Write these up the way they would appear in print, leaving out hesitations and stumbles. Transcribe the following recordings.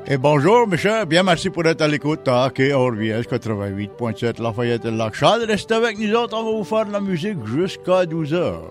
Et bonjour, Michel. Bien, merci pour être à l'écoute à KRVS 88.7 Lafayette et Lac-Chad. Restez avec nous autres, on va vous faire de la musique jusqu'à 12 heures.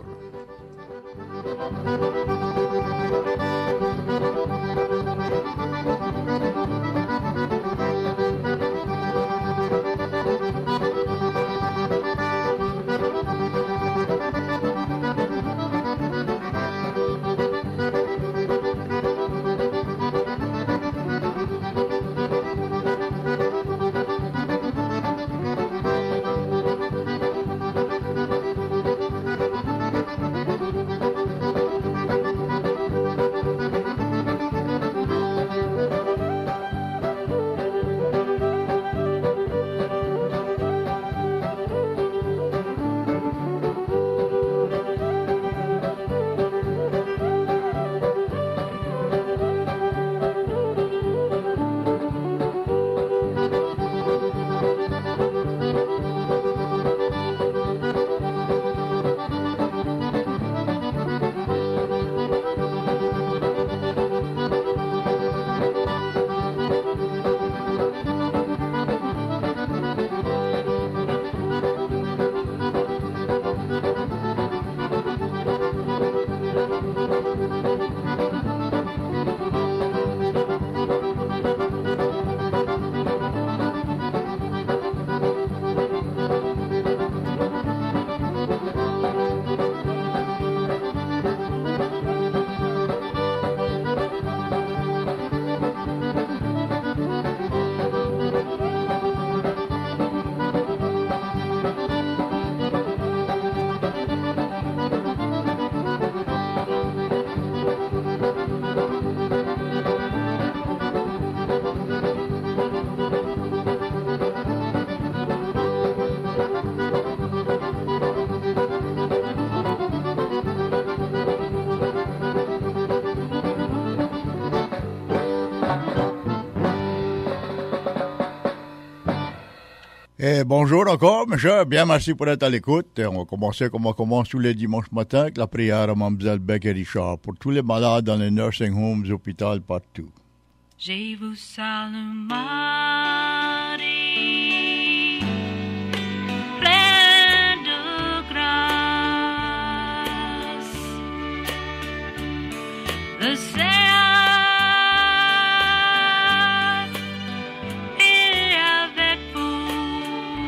Et bonjour encore, monsieur. Bien, merci pour être à l'écoute. Et on va commencer comme on commence tous les dimanches matins avec la prière à Mme Beck et Richard pour tous les malades dans les nursing homes, hôpitaux, partout. Je vous salue Marie, pleine de grâce. Le Seigneur est avec vous,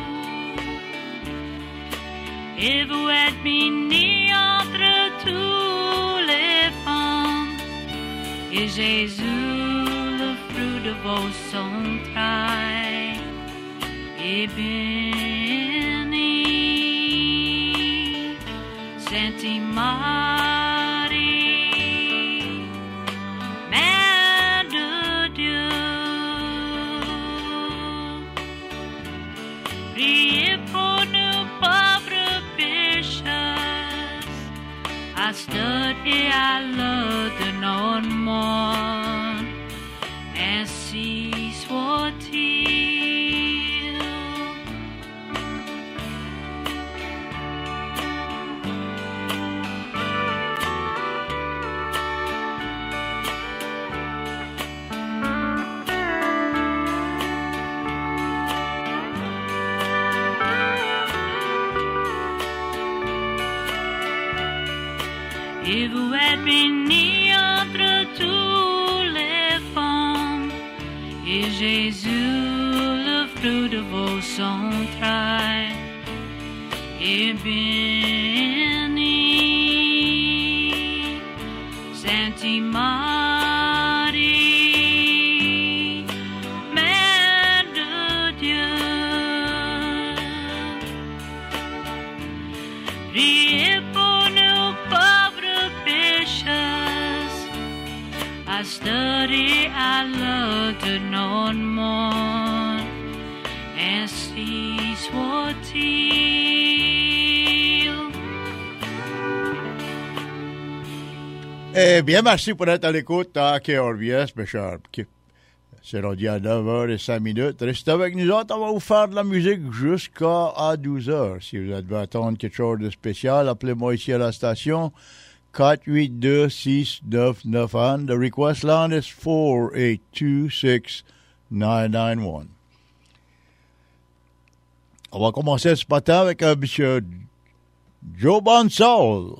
et vous êtes bénie entre toutes les femmes, et Jésus, de vos entrailles est béni. Sainte Marie, Mère de Dieu, priez pour nous pauvres pécheurs, à cette et à l'heure de notre mort. Ainsi soit-il. Et vous êtes bénie entre tous les femmes, et Jésus, le fruit de vos entrailles, est béni. Sainte Marie, Mère de Dieu, priez pour nous pauvres pécheurs, à cette et à l'heure de notre mort. Ainsi soit-il. Eh bien, merci pour être à l'écoute à KRVS, mes chers. C'est rendu à 9h05. Restez avec nous autres, on va vous faire de la musique jusqu'à 12h. Si vous devez attendre quelque chose de spécial, appelez-moi ici à la station 482-6991. The request line is 482-6991. On va commencer ce matin avec un monsieur Joe Bonsall.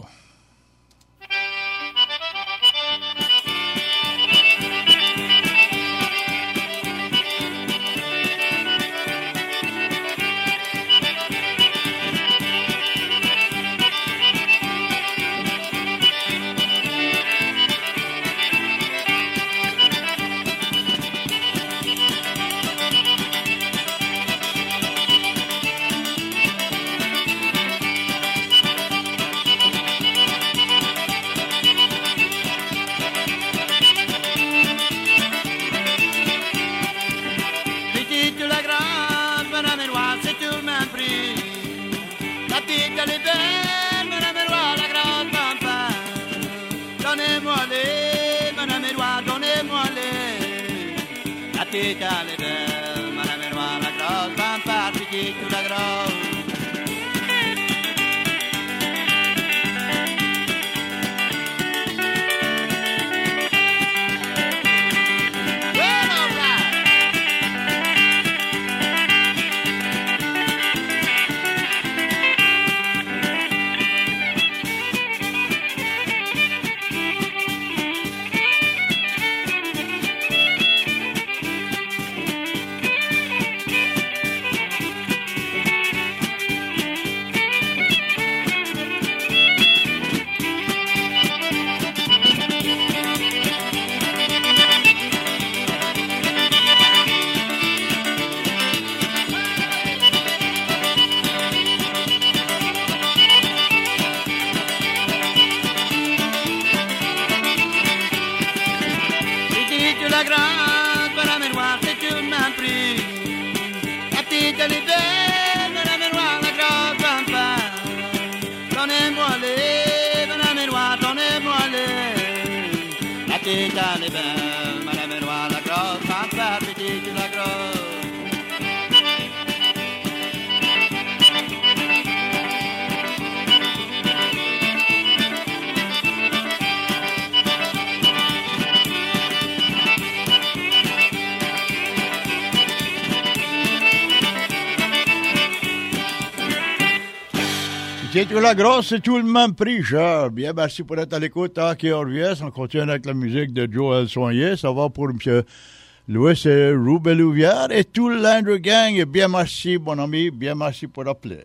C'est la grosse, c'est tout le même prix, cher. Bien, merci pour être à l'écoute. Tant qu'il revient, on continue avec la musique de Joël Soigné. Ça va pour M. Louis et Roubaix Louvière et tout le Landry Gang. Et bien, merci, mon ami. Bien, merci pour appeler.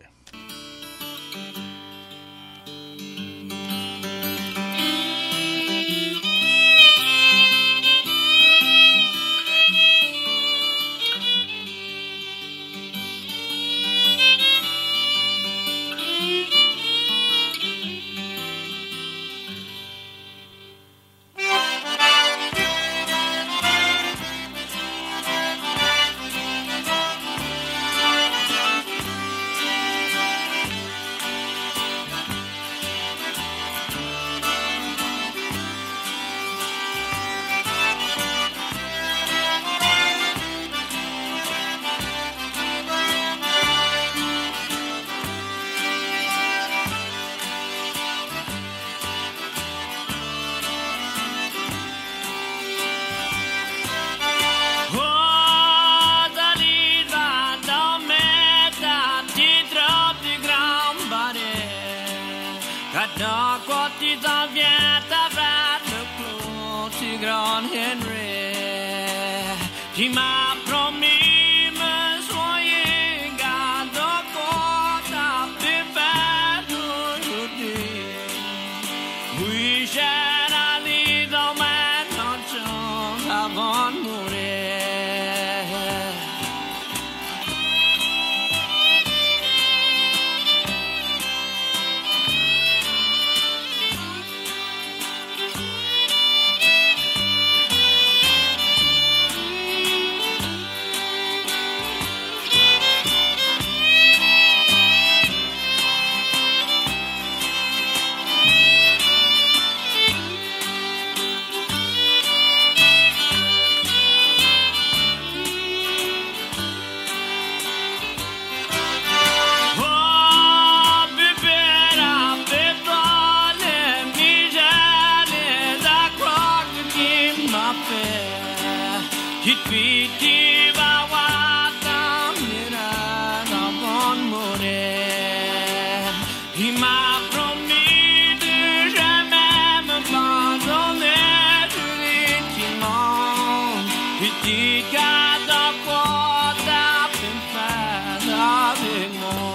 Il m'a promis de jamais m'abandonner. Je lui demande, il dit garde quoi t'as pu faire avec moi.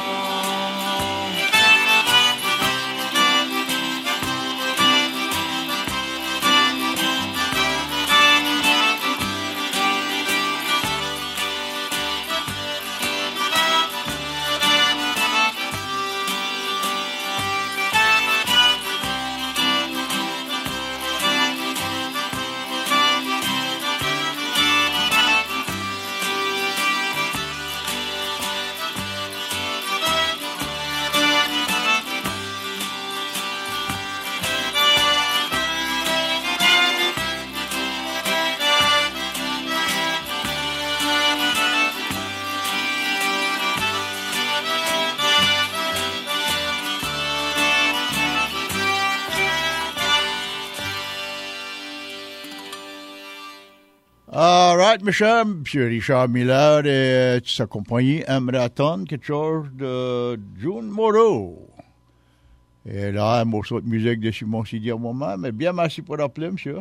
All right, mes chers, M. Richard Miller et sa compagnie aimerait attendre quelque chose de June Morrow. Et là, un morceau de musique de Simon Sidi au moment, mais bien merci pour l'appeler, monsieur.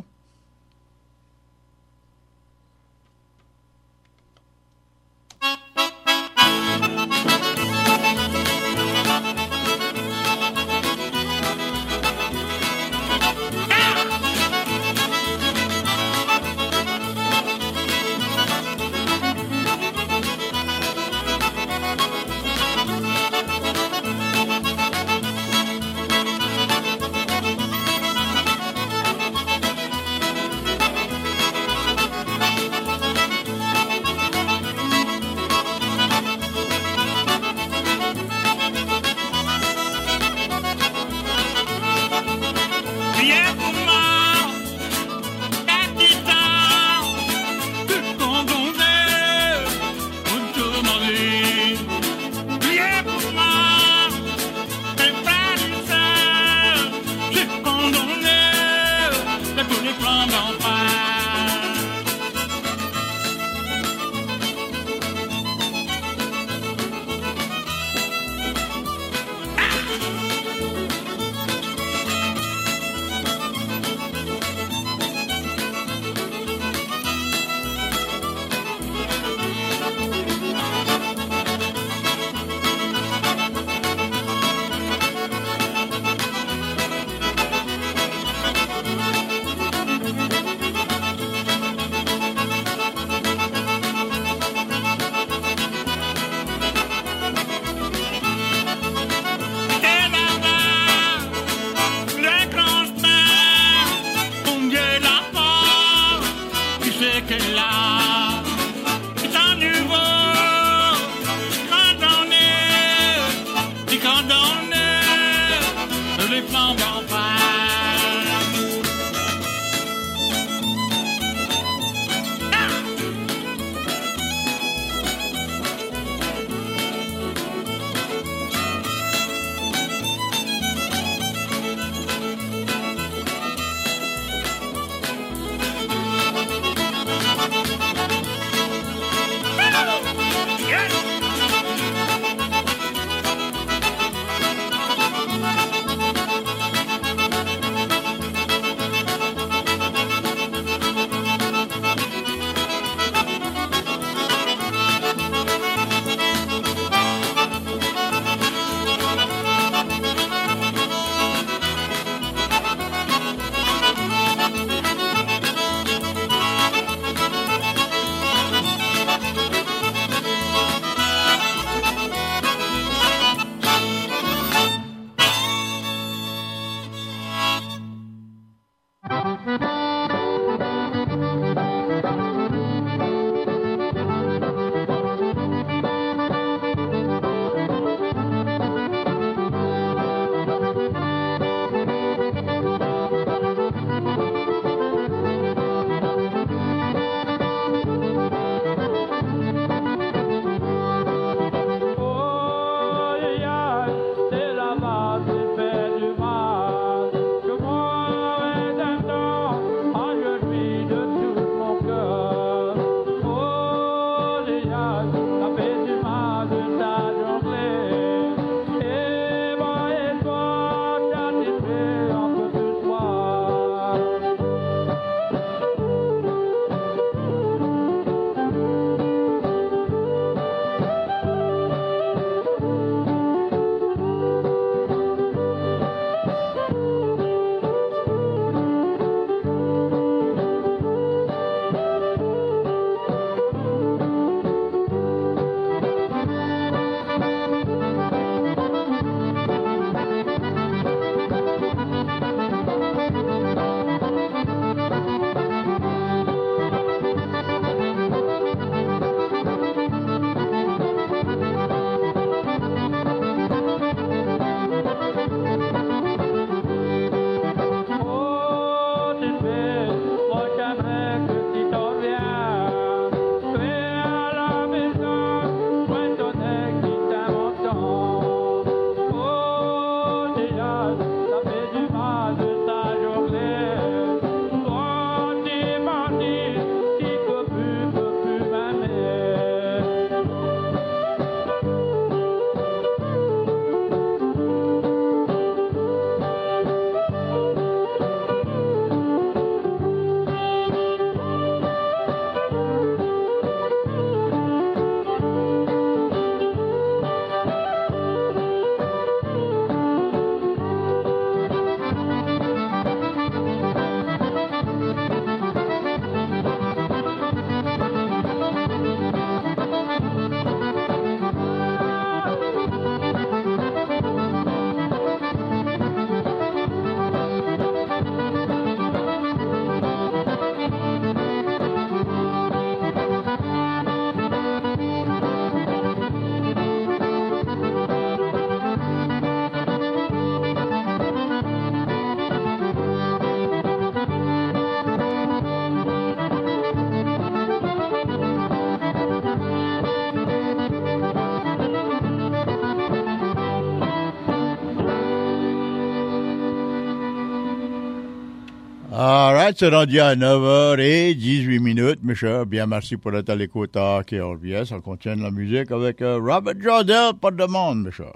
All right, c'est rendu à 9h18, mes chers. Bien, merci pour être à l'écoute à KRVS. On continue la musique avec Robert Jardel, pas de demande, mes chers.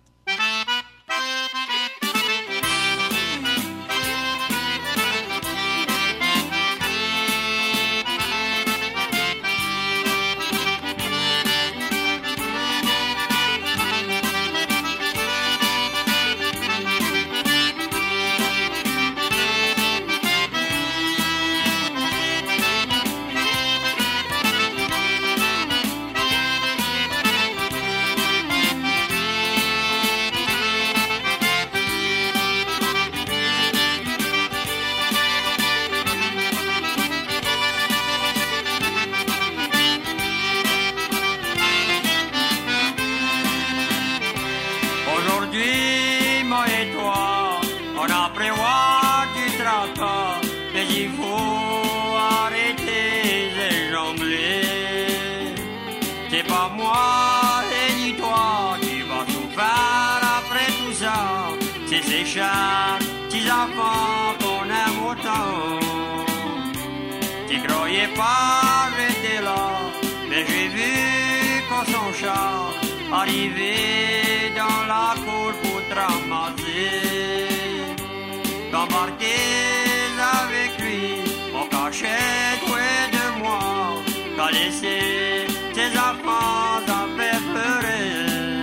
Petits enfants qu'on aime autant. Tu croyais pas j'étais là, mais j'ai vu quand son char arrivait dans la cour pour te ramasser. T'embarquais avec lui, on cachait toi de moi. T'as laissé tes enfants t'en fait pleurer.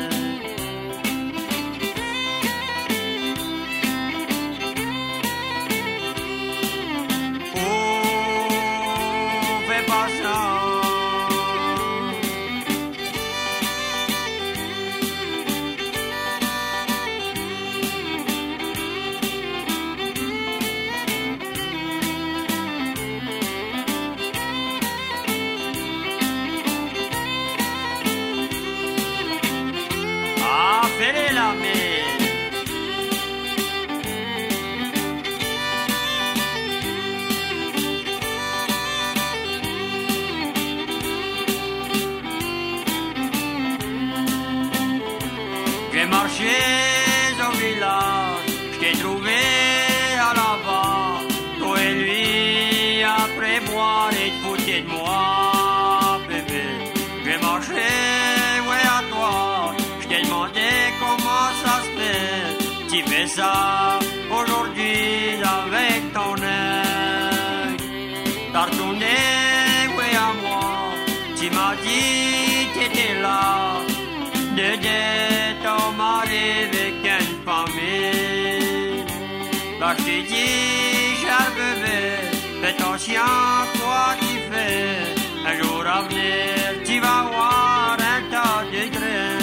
J'ai marché au village, je t'ai trouvé à la barre. Toi et lui, après boire et te foutais de moi, bébé. J'ai marché, ouais, à toi, je t'ai demandé comment ça se fait. Tu fais ça aujourd'hui avec ton œil. T'as retourné, ouais, à moi, tu m'as dit t'étais là. De ton mari avec une famille. Là je t'ai dit, cher bébé, fais attention quoi tu fais. Un jour à venir, tu vas voir un tas de grains.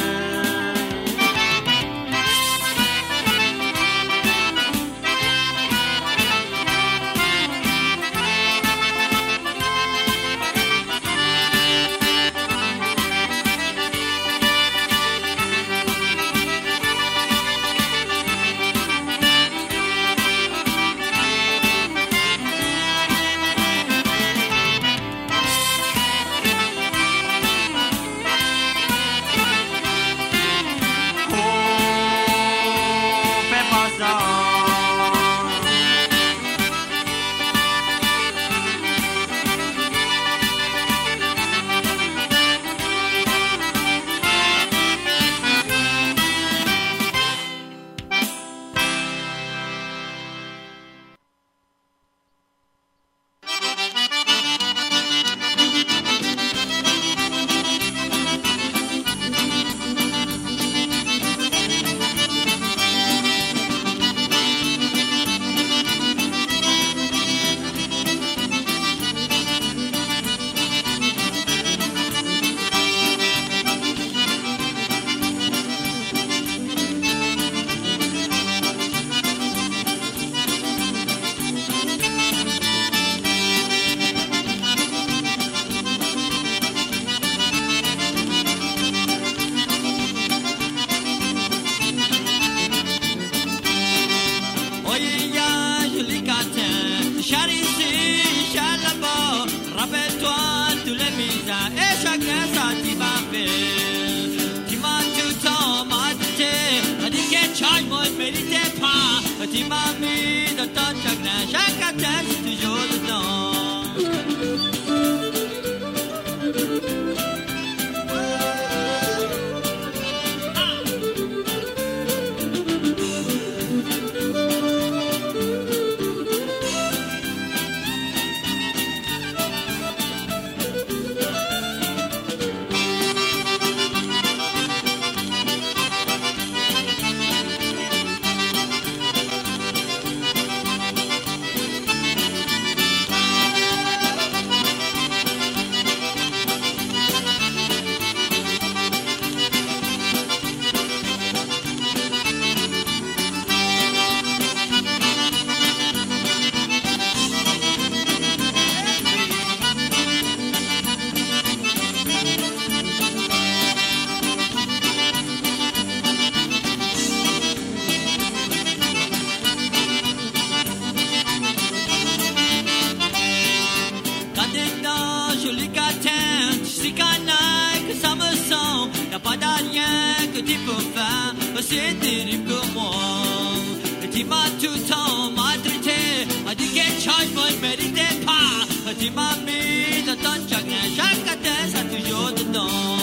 tu peux faire, c'est terrible pour moi. Tu m'as tout le temps maltraité, a dit que changement ne méritait pas. Tu m'as mis dans ton chagrin, chaque tête a toujours dedans.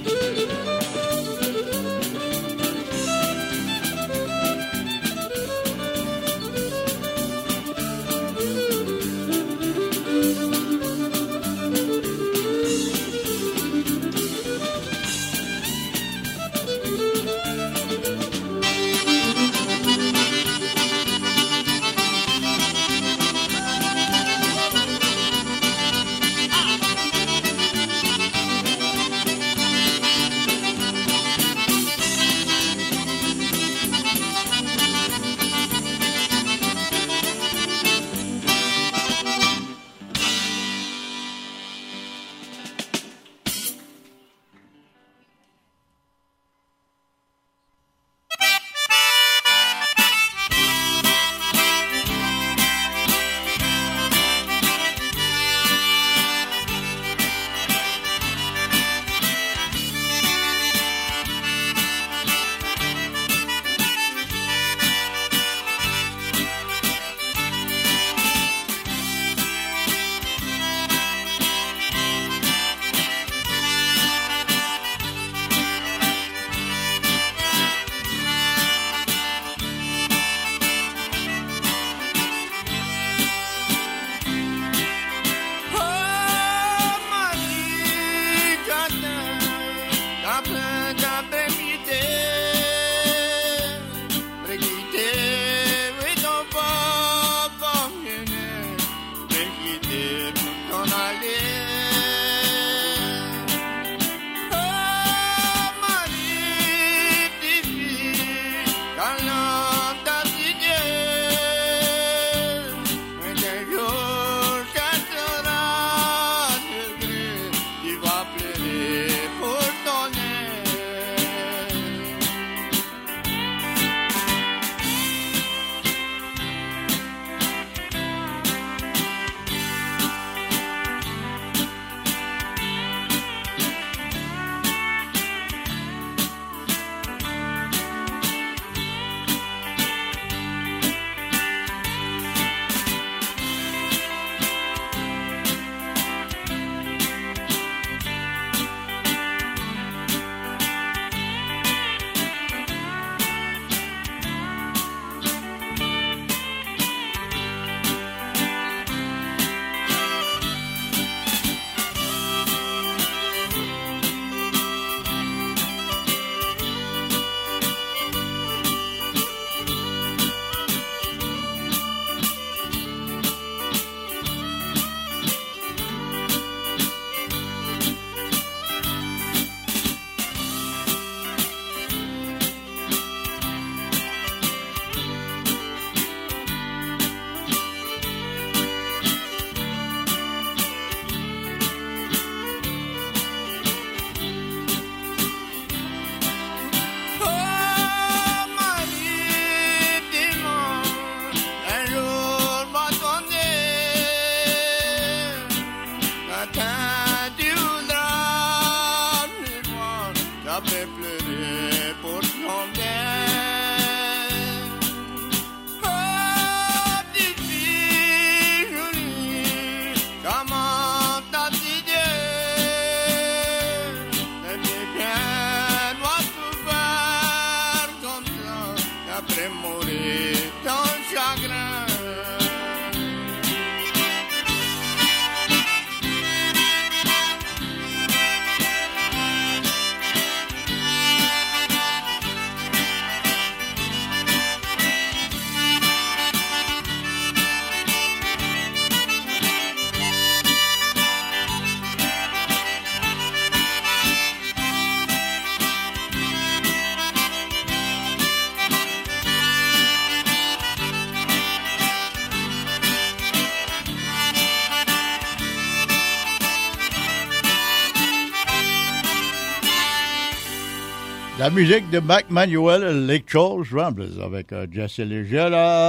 La musique de Mac Manuel et Lake Charles Ramblers avec Jesse Léger,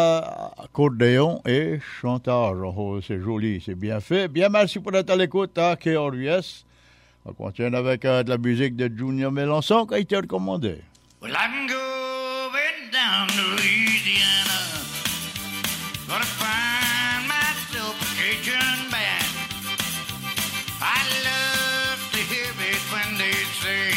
accordéon et chantage. Oh, c'est joli, c'est bien fait. Bien, merci pour être à l'écoute à KRUS. On continue avec de la musique de Junior Mélenchon qui a été recommandée. Well, I'm going down to Louisiana. Gonna find myself a Cajun band. I love to hear it when they say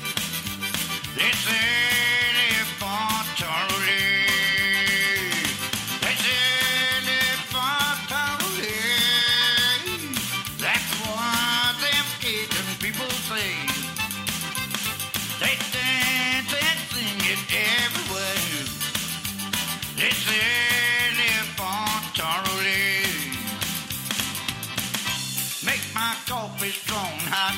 they're for Charlie. They say they're for Charlie. That's what them Cajun people say. They dance and sing it everywhere. They say they're for Charlie. Make my coffee strong hot.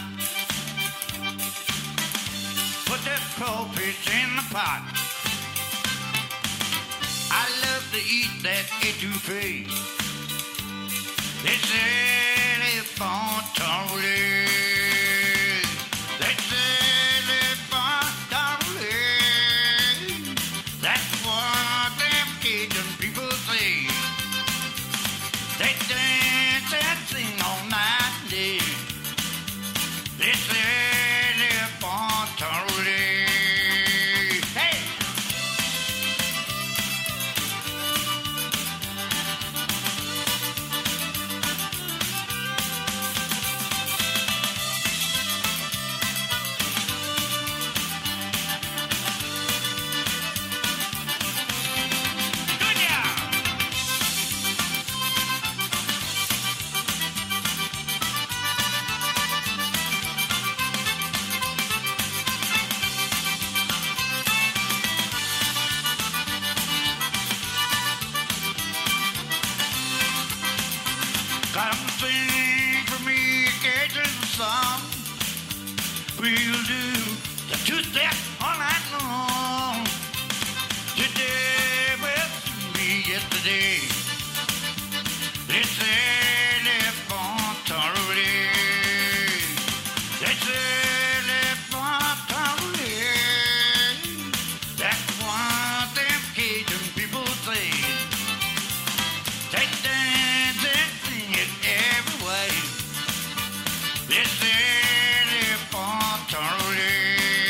Put the coffee in the pot. I love to eat that etouffee. They say they're for Charlie. They say they're for Charlie. That's what them Cajun people say. They dance and sing all night and day. They say they're for Charlie. Hey! Good job! Come sing for me a Cajun song. We'll do the two-step all night long. Today will soon be yesterday. They say they're for Charlie. They say they're for Charlie. That's what them Cajun people say. They dance and sing it every way. They say they're for Charlie.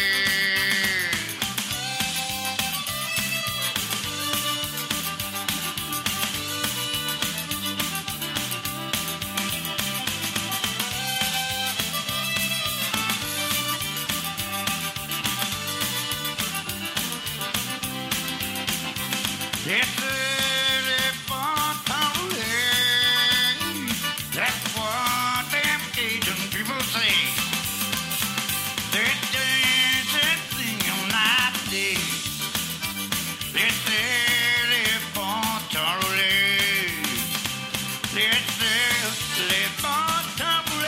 They say they're for Charlie. That's what them Cajun people say. They dance and sing all night and day. They say they're for Charlie. They say they're for Charlie.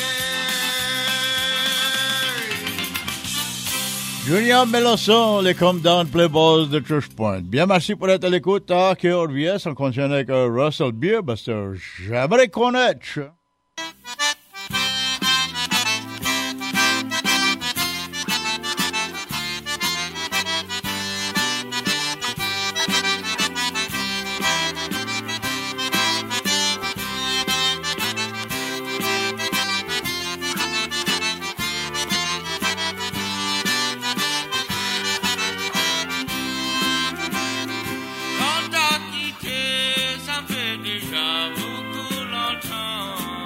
Junior Mélenchon, les Come Down Playboys de Church Point. Bien, merci pour être à l'écoute. Talk et RVS, on continue avec Russell Beer, parce que j'aimerais connaître. Quand t'as quitté, ça fait déjà beaucoup longtemps.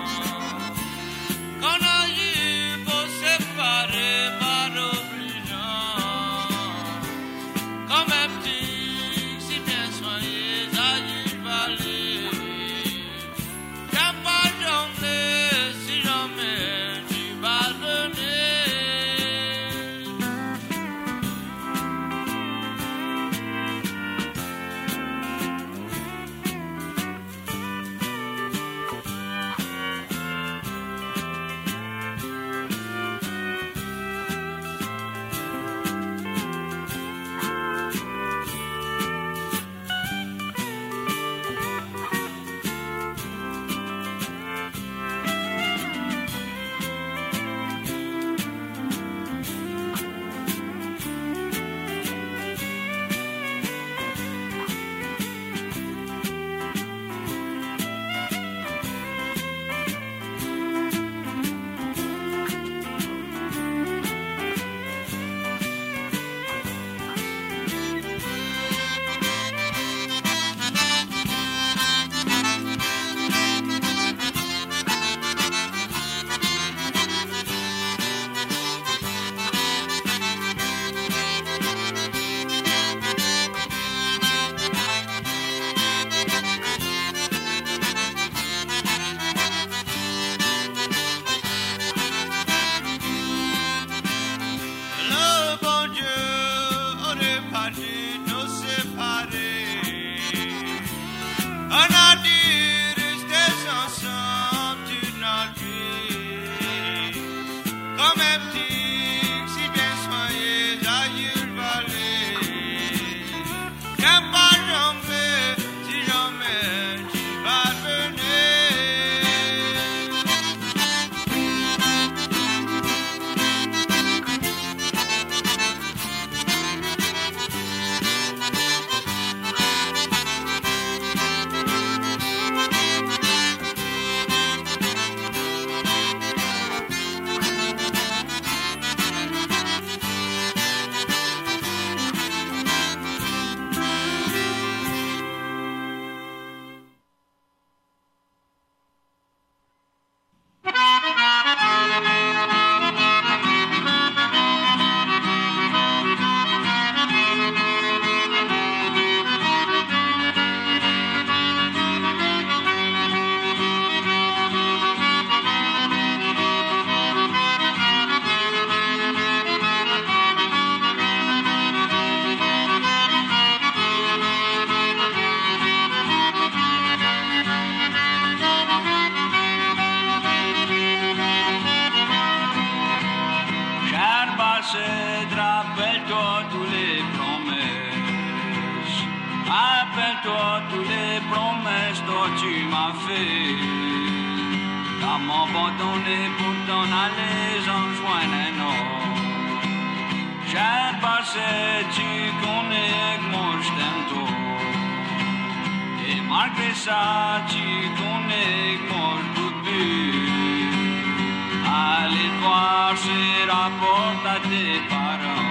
tu m'as fait. T'as m'abandonné pour t'en aller en joindre un autre. J'ai passé, tu connais que moi je t'aime trop. Et malgré ça, tu connais que moi je peux plus aller voir ces rapports à tes parents.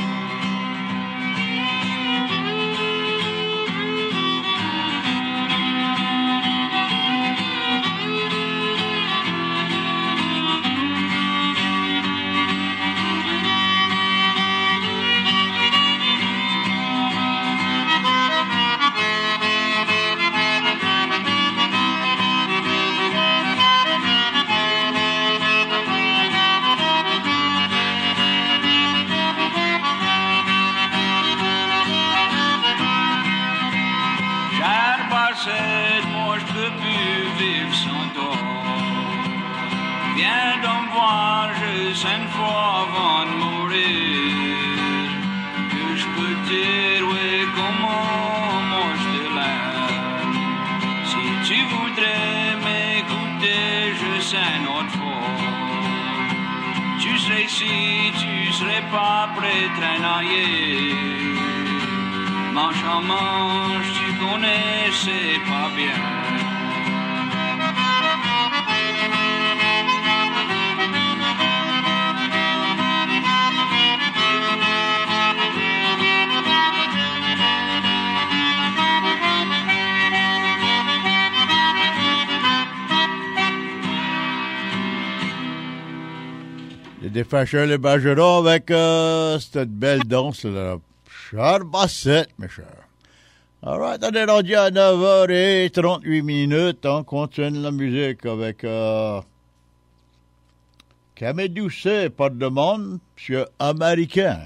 Moi je peux plus vivre sans toi. Viens donc me voir juste une fois avant de mourir, que je peux te dire oui comment moi je te l'aime. Si tu voudrais m'écouter juste une autre fois, tu serais ici, tu serais pas prêt à traînailler. Manche en manche, tu connais, c'est pas bien. Les Défacheurs, les Bergerons avec cette belle danse, là. Charles Bassett, mes chers. All right, on est rendu à 9h38. On continue la musique avec Camille Doucet, pas de demande, monsieur américain.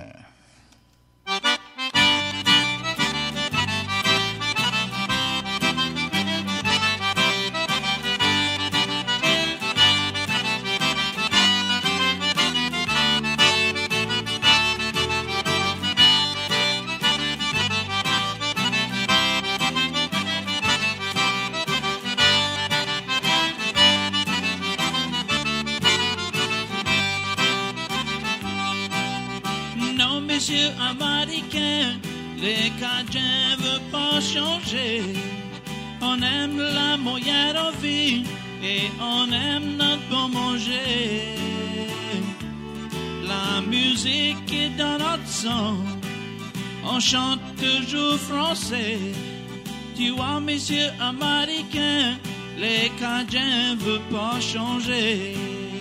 Monsieur américain, les Cajuns veulent pas changer. On aime la moyenne en vie et on aime notre bon manger. La musique est dans notre sang, on chante toujours français. Tu vois, monsieur américain, les Cajuns veulent pas changer.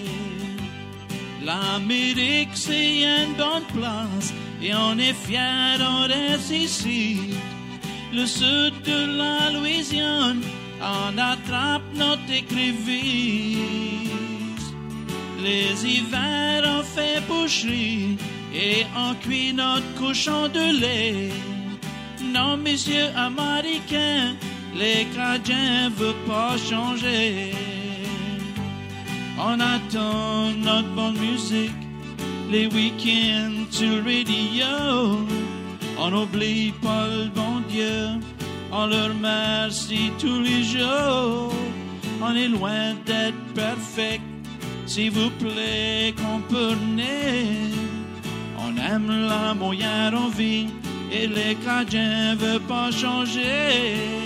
L'Amérique, c'est une bonne place et on est fiers d'en rester ici. Le sud de la Louisiane, on attrape notre écrevisse. Les hivers, on fait boucherie et on cuit notre cochon de lait. Non, monsieur américain, les Cajuns veulent pas changer. On attend notre bonne musique, les week-ends sur radio. On n'oublie pas le bon Dieu, on leur remercie tous les jours. On est loin d'être parfait, s'il vous plaît, comprenez. On aime la moyenne en vie et les Cajuns veulent pas changer.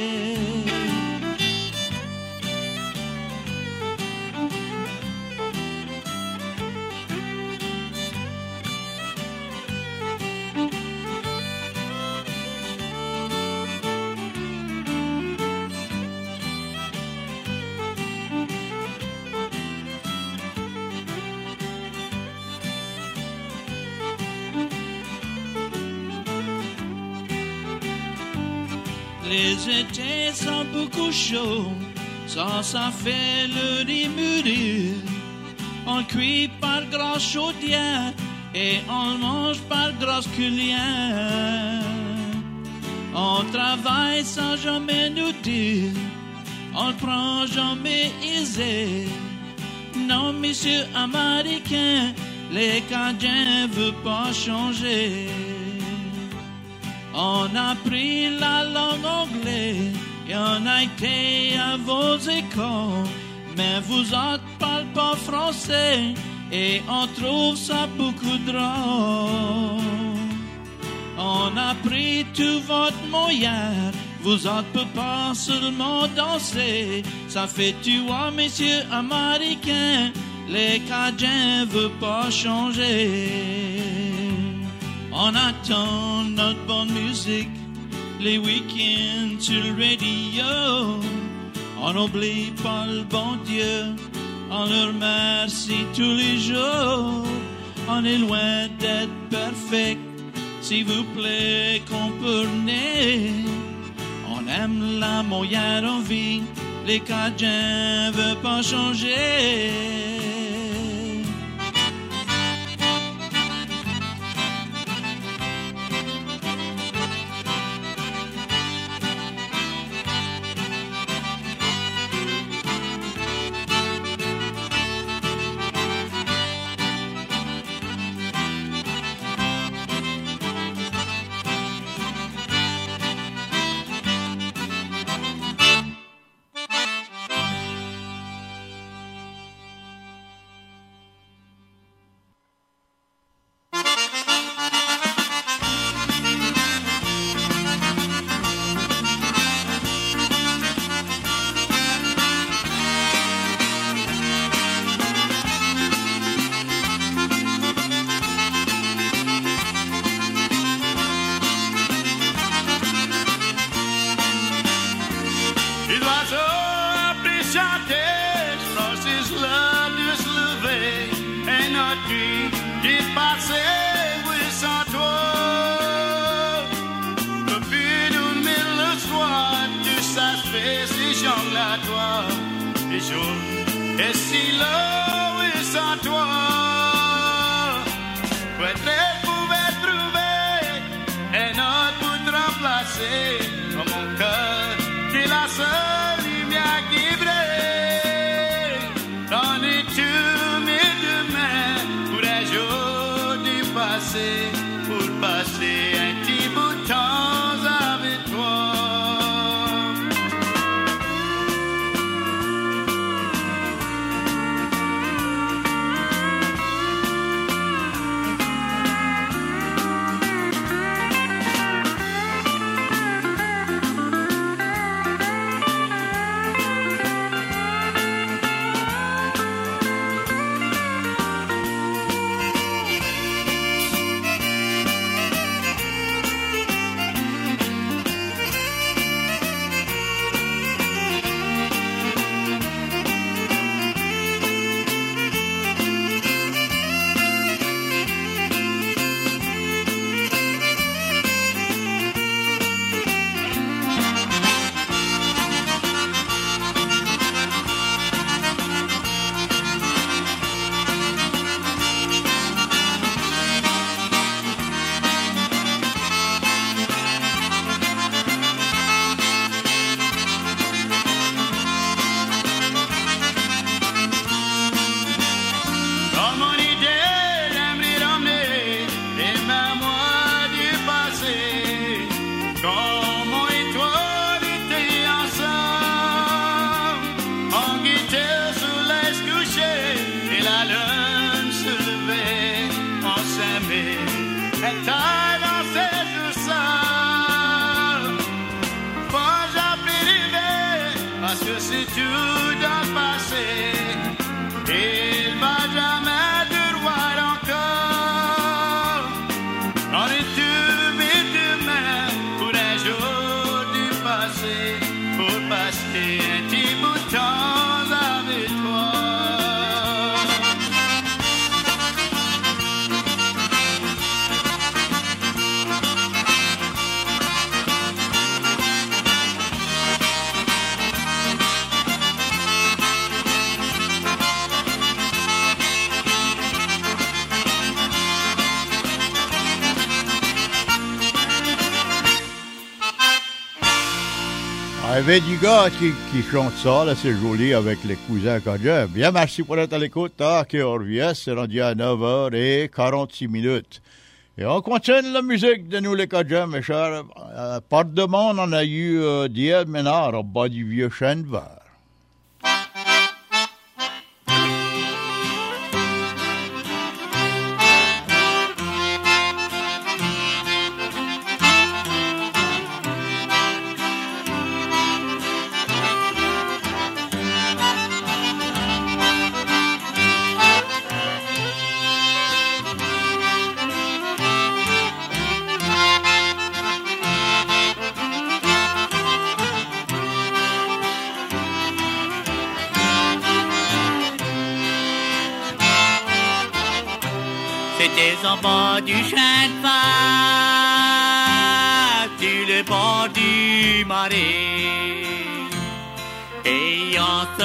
Les étés sont beaucoup chauds, ça fait le riz mûrir. On cuit par grosse chaudière et on mange par grosse cuillère. On travaille sans jamais nous dire, on prend jamais aisé. Non, monsieur américain, les Cajuns veulent pas changer. On a pris la langue anglaise et on a été à vos écoles, mais vous autres parlez pas français et on trouve ça beaucoup drôle. On a pris tout votre moyen, vous autres pouvez pas seulement danser, ça fait tu vois, messieurs américains, les Cajuns veulent pas changer. On attend notre bonne musique, les week-ends sur le radio. On n'oublie pas le bon Dieu, on le remercie tous les jours. On est loin d'être parfait, s'il vous plaît comprenez. On aime la moyenne en vie, les Cajuns veulent pas changer. Et si l'eau est sans toi, peut-être pouvait trouver un autre pour te remplacer. Dans mon cœur, t'es la seule lumière qui brille. T'en es tous mes demain pour un jour du passé, pour passer un petit bout de temps avec toi. Il y avait du gars qui chante ça, là, c'est joli, avec les cousins Cajuns. Bien, merci pour être à l'écoute. KRVS, c'est rendu à 9h46. Et on continue la musique de nous les Cajuns, mes chers. Par demande, on a eu Diède Ménard au bas du vieux chêne vert. C'était en bas du chêne vert, sur le bord du marais, et on se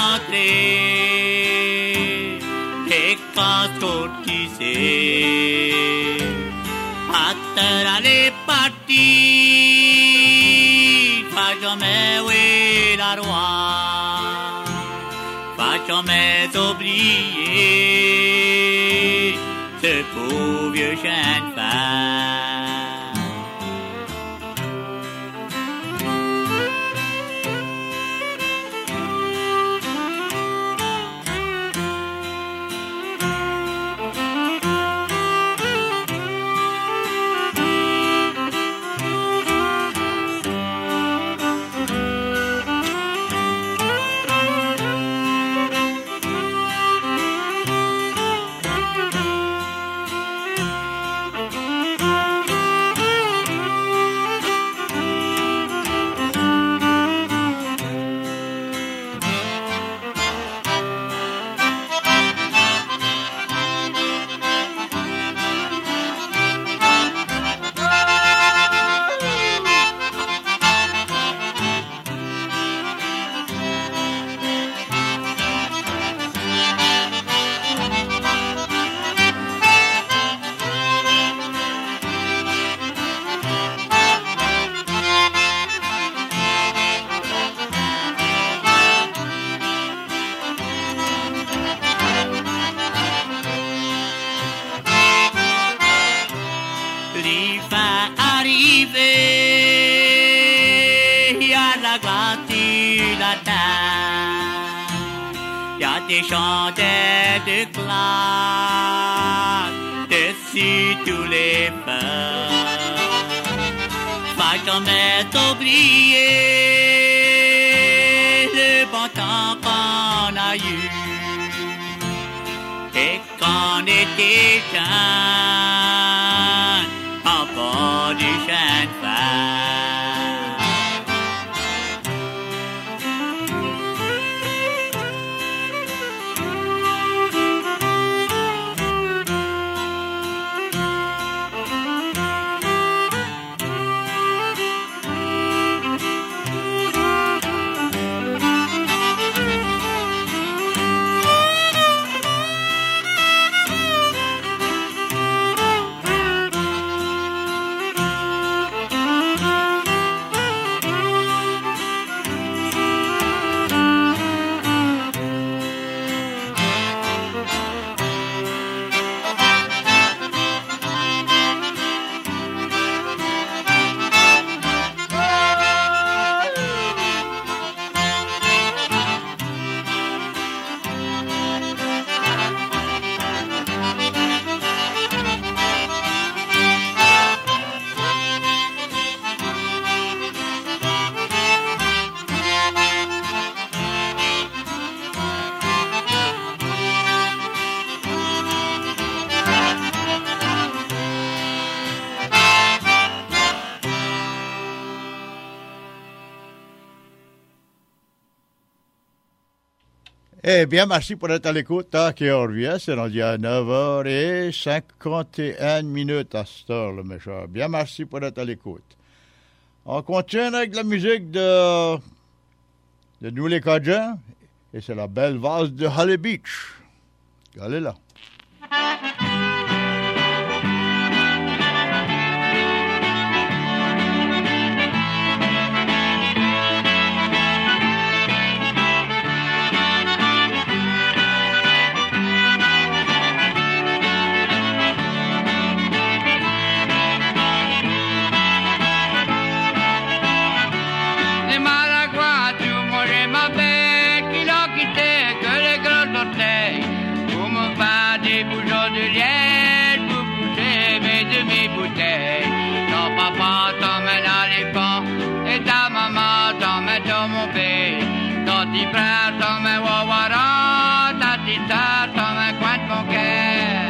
rencontrait, et quand on disait, acteur allait partir, pas jamais oui la roi, pas jamais oublier ce beau vieux chêne vert. L'hiver arrivé, il y a la glace sur la terre, il y a des chandelles de glace dessus tous les feux. Pas jamais oublier le bon temps qu'on a eu, et qu'on était jeunes en bord du chêne vert. Eh bien, merci pour être à l'écoute. Tant qu'il revient, c'est rendu à 9h51 à cette heure, le méchant. Bien, merci pour être à l'écoute. On continue avec la musique de nous les Cajuns, et c'est la belle valse de Holly Beach. Allez là. des bouchons de liège pour boucher mes demi-bouteilles. Ton papa t'emmène à l'épan et ta maman t'emmène dans mon pays. Ton petit frère t'emmène au Wawara, ta petite sœur t'emmène coin de mon cœur.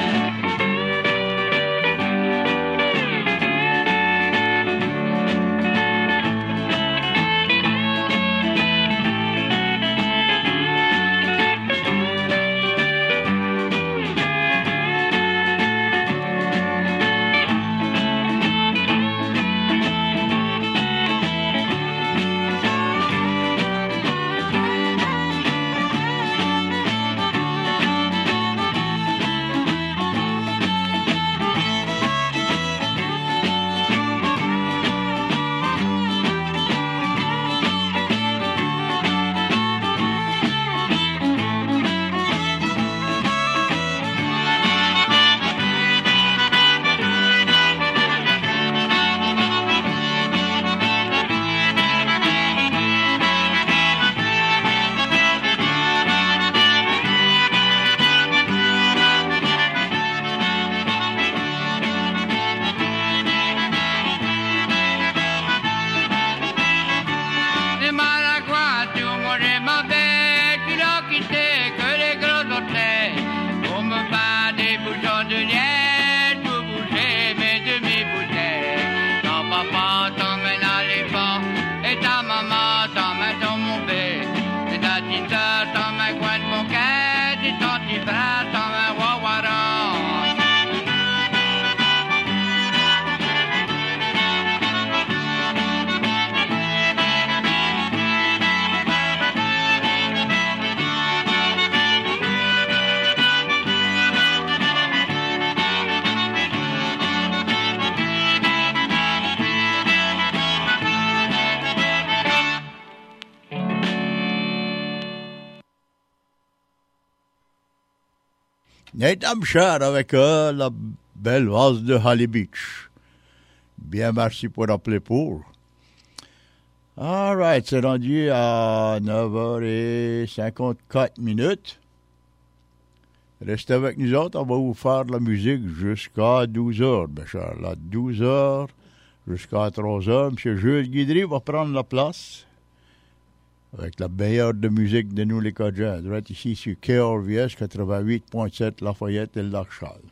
Nate Hampshire avec la belle vase de Holly Beach. Bien, merci pour rappeler pour. All right, c'est rendu à 9h54. Restez avec nous autres, on va vous faire de la musique jusqu'à 12h, bien cher. Là, 12h jusqu'à 3h, M. Jules Guidry va prendre la place avec la meilleure de musique de nous les Cajuns. Right ici sur KRVS 88.7 Lafayette et Lac-Charles.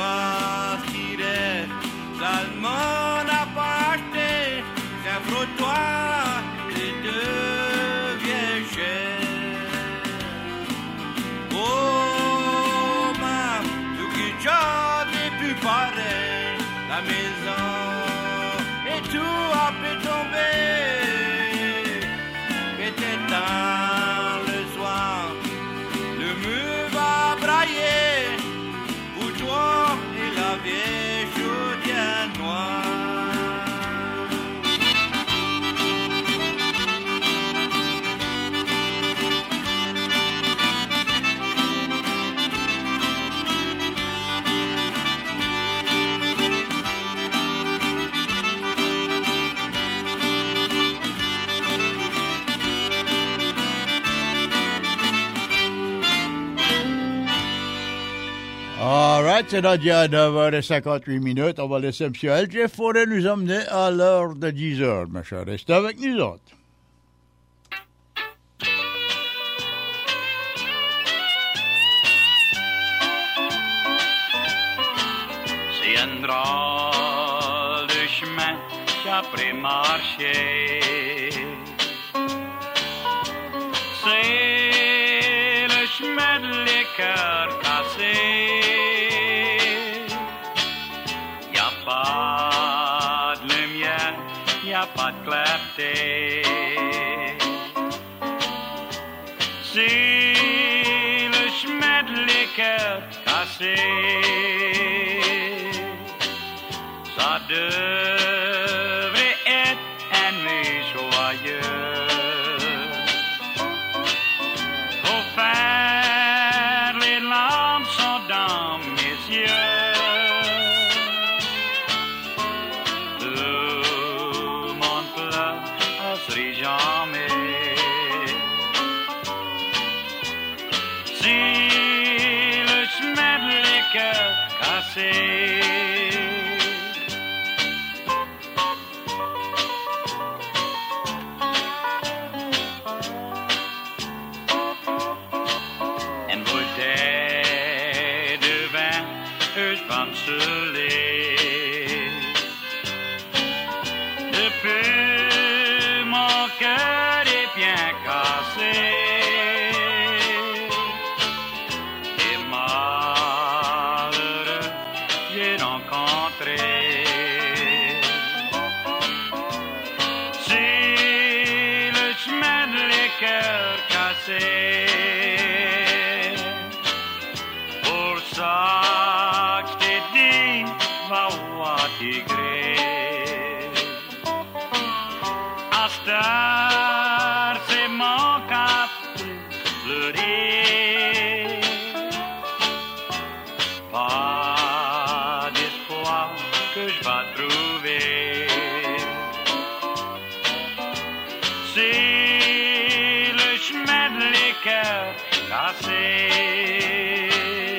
toi ce qui reste, Salmon n'a pas acheté, qu'un frottoir les devient cher. Oh, ma, tout qui chante n'est plus pareil, la maison et tout a pu tomber. Était tard le soir, le mur va brailler pour toi et la vieille chaudière noire. All right, c'est rendu à 9h58. On va laisser M. LJ Forêt nous emmener à l'heure de 10h, ma chère. Restez avec nous autres. C'est un drôle de chemin qu'après marcher. C'est le chemin de les cœurs cassés. Y'a pas de lumière, y'a pas de clarté. C'est le chemin de les cœurs cassés. Ça devrait être un nuit joyeux. Au faire, les larmes sont dans mes yeux. Tout mon pleure, asserait jamais. Si le chemin de les cœurs cassés. Depuis mon cœur est bien cassé et malheureux j'ai rencontré. C'est le chemin de les cœurs cassés. Pour ça